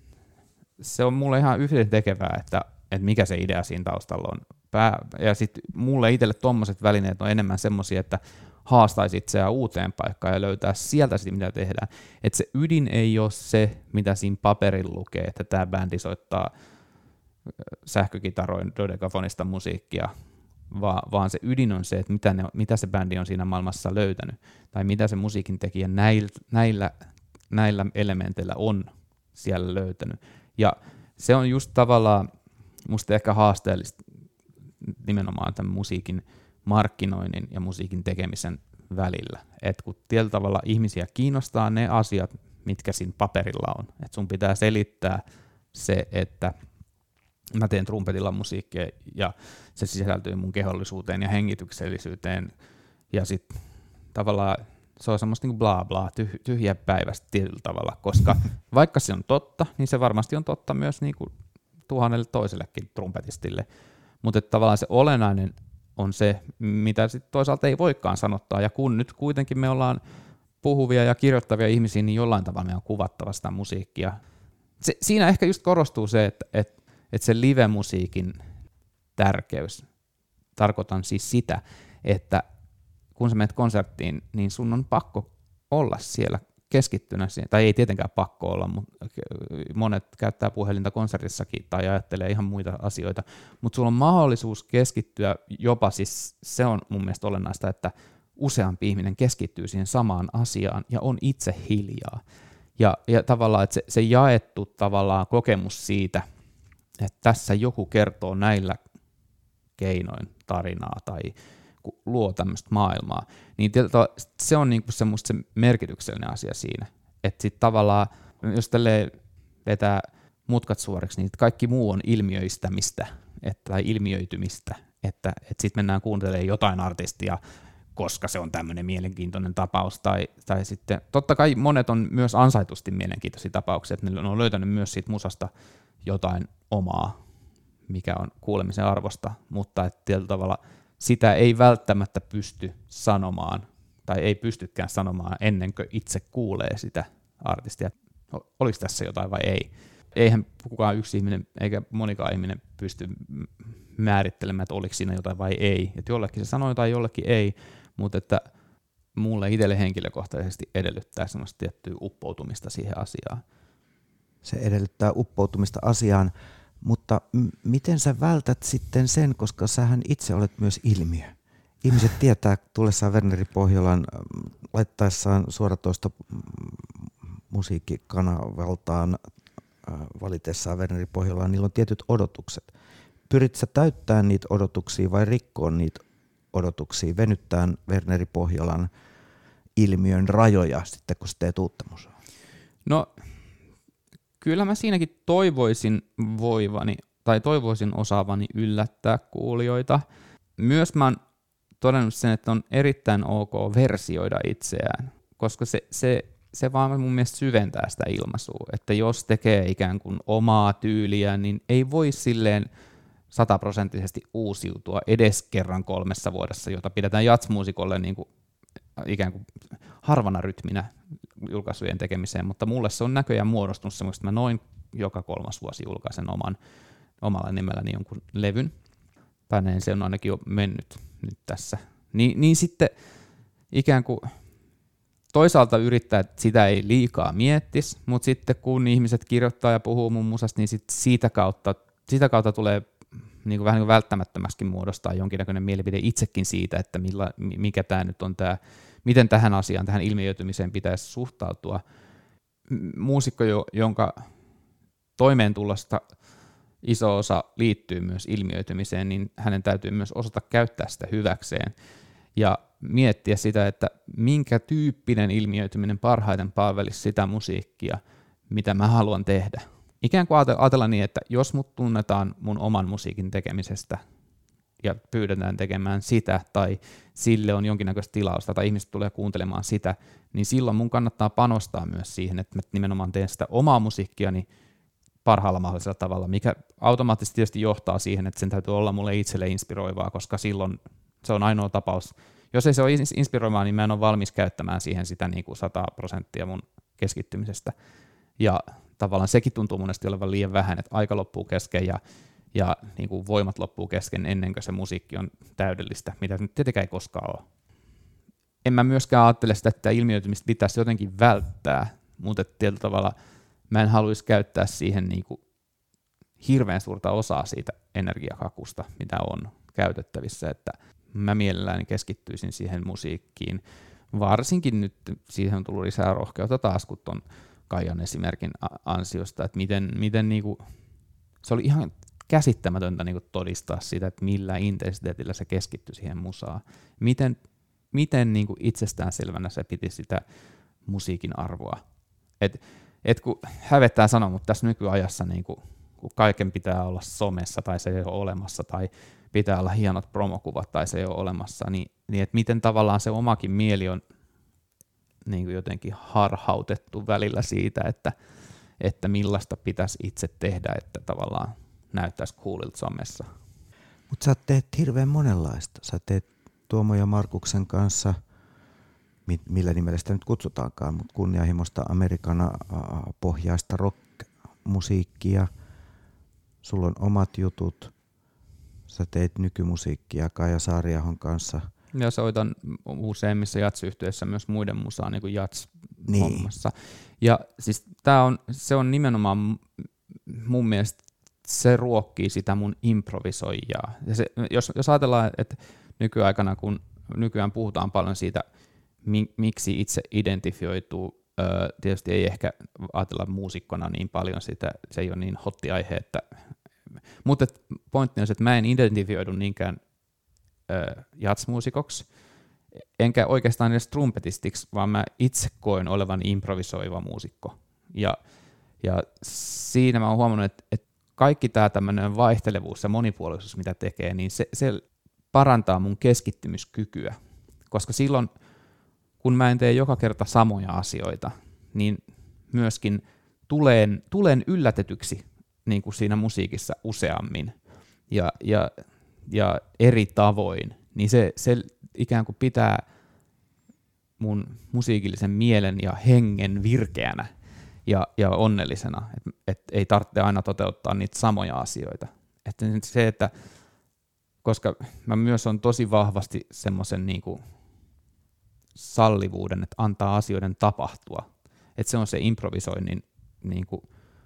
se on mulle ihan yhdentekevää, että, että mikä se idea siinä taustalla on. Pää, ja sitten mulle itselle tommoset välineet on enemmän semmoisia, että haastaisi itseään uuteen paikkaan ja löytää sieltä sitä, mitä tehdään. Että se ydin ei ole se, mitä siinä paperilla lukee, että tämä bändi soittaa sähkökitaroin dodekafonista musiikkia, vaan, vaan se ydin on se, että mitä, ne, mitä se bändi on siinä maailmassa löytänyt, tai mitä se musiikin tekijä näillä, näillä, näillä elementeillä on siellä löytänyt. Ja se on just tavallaan musta ehkä haasteellista nimenomaan tämän musiikin markkinoinnin ja musiikin tekemisen välillä. Et kun tietyllä tavalla ihmisiä kiinnostaa ne asiat, mitkä siinä paperilla on. Et sun pitää selittää se, että mä teen trumpetilla musiikkia ja se sisältyy mun kehollisuuteen ja hengityksellisyyteen ja sitten tavallaan se on semmoista niin kuin bla bla, tyh- tyhjä päivästä tietyllä tavalla, koska vaikka se on totta, niin se varmasti on totta myös niin kuin tuhannelle toisellekin trumpetistille, mutta tavallaan se olennainen on se, mitä sitten toisaalta ei voikaan sanottaa, ja kun nyt kuitenkin me ollaan puhuvia ja kirjoittavia ihmisiä, niin jollain tavalla me on kuvattava sitä musiikkia. Se, siinä ehkä just korostuu se, että, että, että se live-musiikin tärkeys, tarkoitan siis sitä, että kun sä menet konserttiin, niin sun on pakko olla siellä keskittynä siihen, tai ei tietenkään pakko olla, mutta monet käyttää puhelinta konsertissakin tai ajattelee ihan muita asioita, mutta sulla on mahdollisuus keskittyä jopa, siis se on mun mielestä olennaista, että useampi ihminen keskittyy siihen samaan asiaan ja on itse hiljaa. Ja, ja tavallaan, että se, se jaettu tavallaan kokemus siitä, että tässä joku kertoo näillä keinoin tarinaa tai luo tämmöistä maailmaa, niin se on niinku semmoista se merkityksellinen asia siinä, että sitten tavallaan, jos tälleen vetää mutkat suoriksi, niin kaikki muu on ilmiöistämistä että, tai ilmiöitymistä, että, että sitten mennään kuuntelemaan jotain artistia, koska se on tämmöinen mielenkiintoinen tapaus, tai, tai sitten totta kai monet on myös ansaitusti mielenkiintoisia tapauksia, että ne on löytänyt myös siitä musasta jotain omaa, mikä on kuulemisen arvosta, mutta että tietyllä tavalla sitä ei välttämättä pysty sanomaan, tai ei pystykään sanomaan ennen kuin itse kuulee sitä artistia. Oliko tässä jotain vai ei? Eihän kukaan yksi ihminen, eikä monikaan ihminen pysty määrittelemään, että oliko siinä jotain vai ei. Että jollekin se sanoi tai jollekin ei, mutta että mulle itselle henkilökohtaisesti edellyttää semmoista tiettyä uppoutumista siihen asiaan. Se edellyttää uppoutumista asiaan. Mutta m- miten sä vältät sitten sen, koska sähän itse olet myös ilmiö. Ihmiset tietää tullessaan Verneri Pohjolan laittaessaan suoratoista musiikkikanavaltaan valitessaan Verneri Pohjolaan, niillä on tietyt odotukset. Pyrit sä täyttämään niitä odotuksia vai rikkoon niitä odotuksia, venyttämään Verneri Pohjolan ilmiön rajoja sitten, kun sä teet uutta musaa? No kyllä mä siinäkin toivoisin voivani, tai toivoisin osaavani yllättää kuulijoita. Myös mä oon todennut sen, että on erittäin ok versioida itseään, koska se, se, se vaan mun mielestä syventää sitä ilmaisua, että jos tekee ikään kuin omaa tyyliä, niin ei voi silleen sataprosenttisesti uusiutua edes kerran kolmessa vuodessa, jota pidetään jatsmuusikolle niin kuin ikään kuin harvana rytminä julkaisujen tekemiseen, mutta mulle se on näköjään muodostunut semmoista, että mä noin joka kolmas vuosi julkaisen oman, omalla nimelläni jonkun levyn, tai näin se on ainakin jo mennyt nyt tässä. Ni, niin sitten ikään kuin toisaalta yrittää, että sitä ei liikaa miettisi, mutta sitten kun ihmiset kirjoittaa ja puhuu mun musasta, niin sit siitä, kautta, siitä kautta tulee niin kuin vähän niin kuin välttämättömäksi muodostaa jonkinnäköinen mielipide itsekin siitä, että milla, mikä tämä nyt on tämä, miten tähän asiaan, tähän ilmiöitymiseen pitäisi suhtautua. Muusikko, jonka toimeentulosta iso osa liittyy myös ilmiöitymiseen, niin hänen täytyy myös osata käyttää sitä hyväkseen ja miettiä sitä, että minkä tyyppinen ilmiöityminen parhaiten palvelisi sitä musiikkia, mitä mä haluan tehdä. Ikään kuin ajatella niin, että jos mut tunnetaan mun oman musiikin tekemisestä ja pyydetään tekemään sitä, tai sille on jonkinnäköistä tilausta, tai ihmiset tulee kuuntelemaan sitä, niin silloin mun kannattaa panostaa myös siihen, että mä nimenomaan teen sitä omaa musiikkiani parhaalla mahdollisella tavalla, mikä automaattisesti tietysti johtaa siihen, että sen täytyy olla mulle itselle inspiroivaa, koska silloin se on ainoa tapaus. Jos ei se ole inspiroivaa, niin mä en ole valmis käyttämään siihen sitä niin kuin sata prosenttia mun keskittymisestä. Ja tavallaan sekin tuntuu monesti olevan liian vähän, että aika loppuu kesken ja, ja niin kuin voimat loppuu kesken ennen kuin se musiikki on täydellistä, mitä nyt tietenkään ei koskaan ole. En mä myöskään ajattele sitä, että ilmiöitymistä pitäisi jotenkin välttää, mutta tietyllä tavalla mä en haluaisi käyttää siihen niin kuin hirveän suurta osaa siitä energiakakusta, mitä on käytettävissä, että mä mielelläni keskittyisin siihen musiikkiin. Varsinkin nyt siihen on tullut lisää rohkeutta taas, kun ton Kaijan esimerkin ansiosta, että miten, miten niinku, se oli ihan käsittämätöntä niinku todistaa sitä, että millä intensiteetillä se keskittyi siihen musaan. Miten, miten niinku itsestäänselvänä se piti sitä musiikin arvoa. Et, et kun hävettää sanoa, mutta tässä nykyajassa niinku, kun kaiken pitää olla somessa tai se ei ole olemassa, tai pitää olla hienot promokuvat tai se ei ole olemassa, niin, niin että miten tavallaan se omakin mieli on niin kuin jotenkin harhautettu välillä siitä, että, että millaista pitäisi itse tehdä, että tavallaan näyttäisi coolilta somessa. Mutta sä teet hirveän monenlaista. Sä teet Tuomo ja Markuksen kanssa, millä nimellä sitä nyt kutsutaankaan, mutta kunnianhimoista Amerikana pohjaista rock-musiikkia. Sulla on omat jutut. Sä teet nykymusiikkia Kaija Saariahon kanssa. Ja soitan useimmissa jats-yhtiöissä myös muiden musaa niin kuin jats-hommassa. Niin. Ja siis tää on, se on nimenomaan mun mielestä, se ruokkii sitä mun improvisoijaa. Ja se, jos, jos ajatellaan, että nykyaikana, kun nykyään puhutaan paljon siitä, mi, miksi itse identifioituu, ö, tietysti ei ehkä ajatella muusikkona niin paljon sitä, se ei ole niin hotti aihe, että mutta pointti on se, että mä en identifioidu niinkään äh, jatsmuusikoksi, enkä oikeastaan edes trumpetistiksi, vaan mä itse koen olevan improvisoiva muusikko. Ja, ja siinä mä oon huomannut, että, että kaikki tämä tämmöinen vaihtelevuus ja monipuolisuus, mitä tekee, niin se, se parantaa mun keskittymiskykyä. Koska silloin, kun mä en tee joka kerta samoja asioita, niin myöskin tulen, tulen yllätetyksi niin kuin siinä musiikissa useammin ja, ja, ja eri tavoin, niin se, se ikään kuin pitää mun musiikillisen mielen ja hengen virkeänä ja, ja onnellisena, että et ei tarvitse aina toteuttaa niitä samoja asioita. Että se, että koska mä myös on tosi vahvasti semmoisen niin kuin sallivuuden, että antaa asioiden tapahtua, että se on se improvisoinnin niin kuin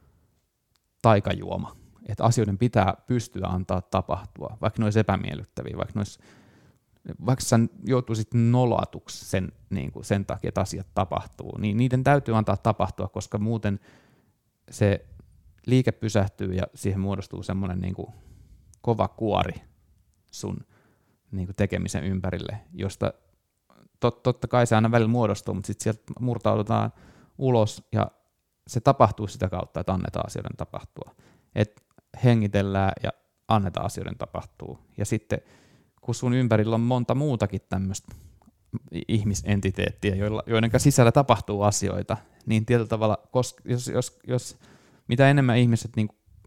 taikajuoma, että asioiden pitää pystyä antaa tapahtua, vaikka ne olisi epämiellyttäviä, vaikka, olisi, vaikka sä joutuisit nolatuksi sen, niin kuin sen takia, että asiat tapahtuu, niin niiden täytyy antaa tapahtua, koska muuten se liike pysähtyy ja siihen muodostuu semmoinen niin kuin kova kuori sun niin kuin tekemisen ympärille, josta tot, totta kai se aina välillä muodostuu, mutta sitten sieltä murtaudutaan ulos ja se tapahtuu sitä kautta, että annetaan asioiden tapahtua. Että hengitellään ja annetaan asioiden tapahtua. Ja sitten kun sun ympärillä on monta muutakin tämmöistä ihmisentiteettiä, joiden sisällä tapahtuu asioita, niin tietyllä tavalla, jos, jos, jos mitä enemmän ihmiset niin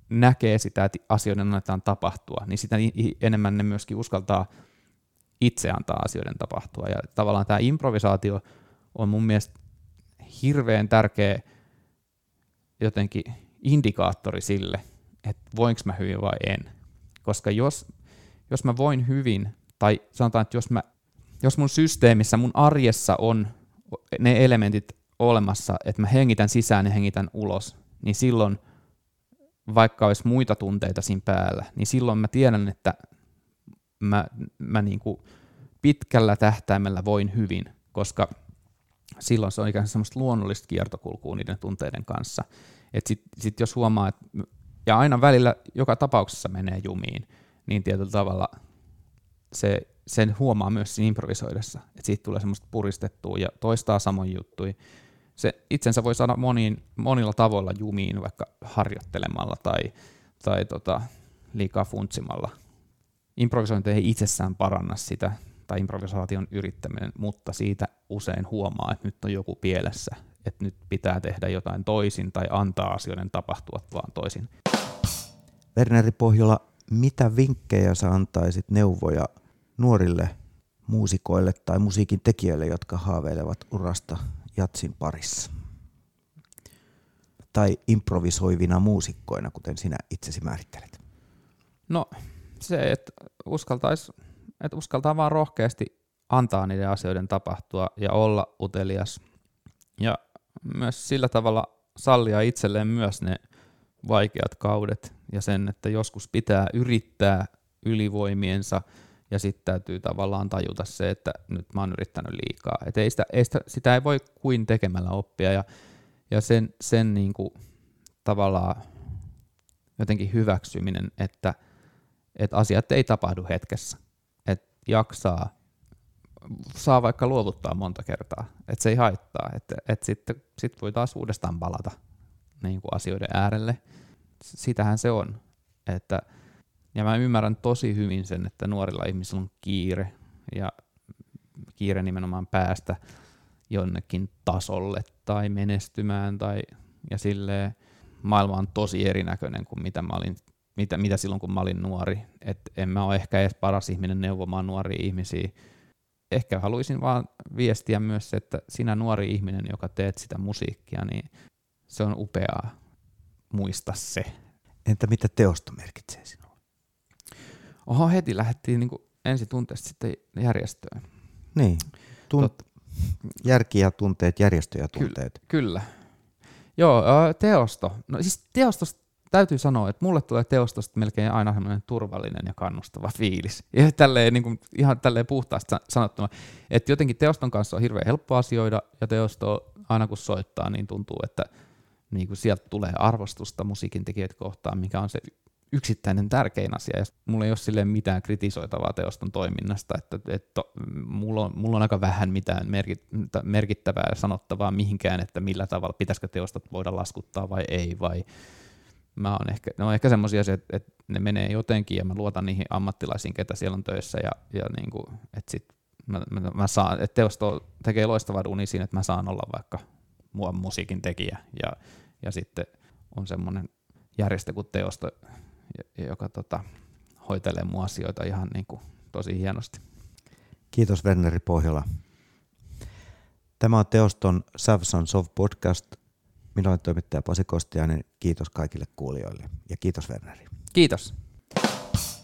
näkee sitä, että asioiden annetaan tapahtua, niin sitä enemmän ne myöskin uskaltaa itse antaa asioiden tapahtua. Ja tavallaan tämä improvisaatio on mun mielestä hirveän tärkeä jotenkin indikaattori sille, että voinko mä hyvin vai en. Koska jos, jos mä voin hyvin, tai sanotaan, että jos, mä, jos mun systeemissä, mun arjessa on ne elementit olemassa, että mä hengitän sisään ja hengitän ulos, niin silloin, vaikka olisi muita tunteita siinä päällä, niin silloin mä tiedän, että mä, mä niin kuin pitkällä tähtäimellä voin hyvin, koska silloin se on ikään kuin semmoista luonnollista kiertokulkua niiden tunteiden kanssa. Että sit, sit jos huomaa, että ja aina välillä joka tapauksessa menee jumiin, niin tietyllä tavalla se, sen huomaa myös siinä improvisoidessa, että siitä tulee semmoista puristettua ja toistaa samoin juttuja. Se itsensä voi saada moniin, monilla tavoilla jumiin, vaikka harjoittelemalla tai, tai tota, liikaa funtsimalla. Improvisointi ei itsessään paranna sitä, tai improvisaation yrittäminen, mutta siitä usein huomaa, että nyt on joku pielessä, että nyt pitää tehdä jotain toisin tai antaa asioiden tapahtua vaan toisin. Verneri Pohjola, mitä vinkkejä sä antaisit neuvoja nuorille muusikoille tai musiikin tekijöille, jotka haaveilevat urasta jatsin parissa? Tai improvisoivina muusikkoina, kuten sinä itsesi määrittelet? No se, että uskaltaisi, että uskaltaa vaan rohkeasti antaa niiden asioiden tapahtua ja olla utelias. Ja myös sillä tavalla sallia itselleen myös ne vaikeat kaudet ja sen, että joskus pitää yrittää ylivoimiensa ja sitten täytyy tavallaan tajuta se, että nyt mä oon yrittänyt liikaa. Et ei sitä, ei sitä, sitä ei voi kuin tekemällä oppia ja, ja sen, sen niinku tavallaan jotenkin hyväksyminen, että, että asiat ei tapahdu hetkessä. Että jaksaa, saa vaikka luovuttaa monta kertaa, että se ei haittaa. Että, että sitten sit voi taas uudestaan palata niin kuin asioiden äärelle. Sitähän se on. Että, ja mä ymmärrän tosi hyvin sen, että nuorilla ihmisillä on kiire ja kiire nimenomaan päästä jonnekin tasolle tai menestymään tai ja silleen maailma on tosi erinäköinen kuin mitä mä olin, mitä, mitä silloin kun mä olin nuori. Et en mä ole ehkä edes paras ihminen neuvomaan nuoria ihmisiä. Ehkä haluaisin vaan viestiä myös se, että sinä nuori ihminen, joka teet sitä musiikkia, niin se on upeaa. Muista se. Entä mitä teosto merkitsee sinulle? Oho, heti lähdettiin niin ensi tunteesta sitten järjestöön. Niin, Tunt- järki ja tunteet, järjestö ja tunteet. Ky- kyllä. Joo, teosto. No siis teostosta täytyy sanoa, että mulle tulee teostosta melkein aina semmoinen turvallinen ja kannustava fiilis. Ja tälleen, niin kuin, ihan tälleen puhtaasti sanottuna, että jotenkin teoston kanssa on hirveän helppo asioida, ja teosto aina kun soittaa, niin tuntuu, että niin kuin sieltä tulee arvostusta musiikin tekijöitä kohtaan, mikä on se yksittäinen tärkein asia. Ja mulla ei ole silleen mitään kritisoitavaa teoston toiminnasta, että, että mulla, on, mulla on aika vähän mitään merkittävää ja sanottavaa mihinkään, että millä tavalla pitäisikö teostot voida laskuttaa vai ei, vai mä on ehkä, ne on ehkä semmoisia asioita, että, että ne menee jotenkin ja mä luotan niihin ammattilaisiin, ketä siellä on töissä ja, ja niin kuin, että sit mä, mä, mä saan, että teosto tekee loistavaa duunia siinä, että mä saan olla vaikka mua musiikin tekijä ja, ja sitten on semmoinen järjestö kuin teosto, joka tota, hoitelee mun asioita ihan niin kuin tosi hienosti. Kiitos Verneri Pohjola. Tämä on Teoston Savson Soft Podcast. Minä olen toimittaja Pasi Kostiainen. Kiitos kaikille kuulijoille ja kiitos Verneri. Kiitos.